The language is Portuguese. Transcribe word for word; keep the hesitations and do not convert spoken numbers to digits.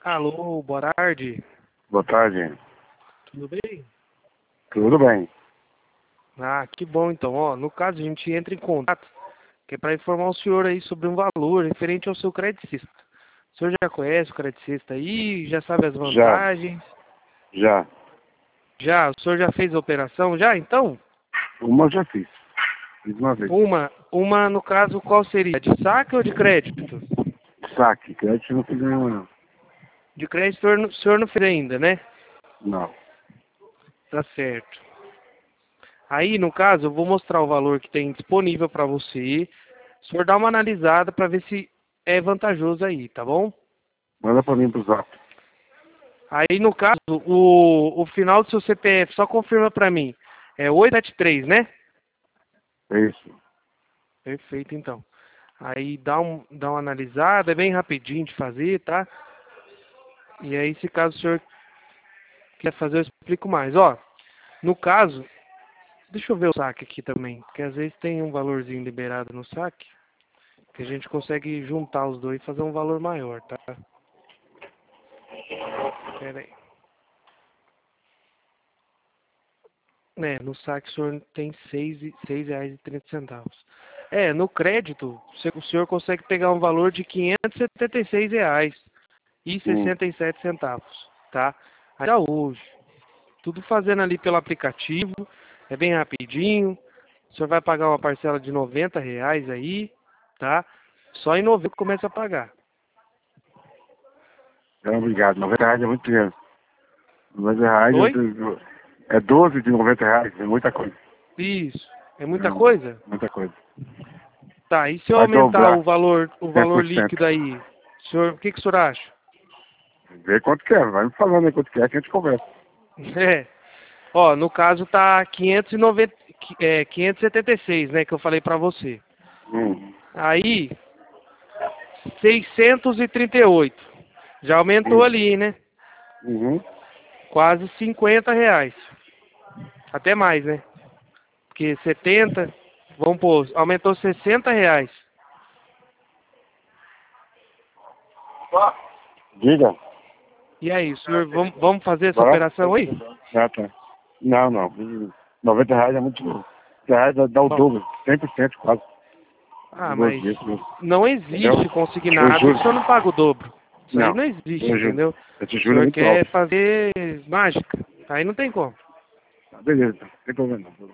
Alô, boa tarde. Boa tarde. Tudo bem? Tudo bem. Ah, que bom então. Ó, no caso, a gente entra em contato, que é para informar o senhor aí sobre um valor referente ao seu crédito. O senhor já conhece o crédito aí? Já sabe as Já, vantagens? já. Já? O senhor já fez a operação? Já, então? Uma eu já fiz. Fiz uma vez. Uma, uma no caso, qual seria? De saque ou de crédito? Saque. Crédito não fiz nenhuma, não. De crédito o senhor não, o senhor não fez ainda, né? Não. Tá certo. Aí, no caso, eu vou mostrar o valor que tem disponível para você. O senhor dá uma analisada para ver se é vantajoso aí, tá bom? Manda pra mim pro zap. Aí, no caso, o, o final do seu C P F, só confirma para mim. É oito sete três, né? É isso. Perfeito, então. Aí, dá, um, dá uma analisada, é bem rapidinho de fazer, tá? E aí, se caso o senhor quer fazer, eu explico mais. Ó, no caso, deixa eu ver o saque aqui também, porque às vezes tem um valorzinho liberado no saque, que a gente consegue juntar os dois e fazer um valor maior, tá? Pera aí. É, no saque o senhor tem seis e- seis reais e trinta centavos. É, no crédito, você- o senhor consegue pegar um valor de quinhentos e setenta e seis reais e Hum. sessenta e sete centavos, tá? Ainda hoje. Tudo fazendo ali pelo aplicativo, é bem rapidinho. O senhor vai pagar uma parcela de noventa reais aí, tá? Só em novembro começa a pagar. É, obrigado. noventa reais é muito dinheiro. noventa reais eu, Oi? eu, é doze de noventa reais. É muita coisa. Isso. É É muita coisa? muita coisa. Tá, e se eu Vai aumentar o dobrar valor, o cem valor por cento. líquido aí, o senhor, o que, que o senhor acha? Vê quanto quer. Vai me falando aí quanto quer que a gente conversa. É. Ó, no caso tá quinhentos e noventa, é, quinhentos e setenta e seis, né, que eu falei pra você. Hum. Aí, seiscentos e trinta e oito. Já aumentou Hum. ali, né? Uhum. Quase cinquenta reais. Até mais, né? Porque setenta, vamos pôr, aumentou sessenta reais. Diga. E aí, senhor, vamos, vamos fazer essa Barato? operação aí? Ah, tá. Não, não. noventa reais é muito bom. reais dá, dá o Bom, dobro, cem por cento quase. ah, Duas mas vezes mesmo. não Entendeu? existe Eu consignado que juro. o senhor não paga o dobro. Isso aí Não, não existe, eu juro. entendeu? Esse O juro é senhor muito alto. quer fazer mágica. Aí não tem como. Tá, beleza, então. Não tem problema não.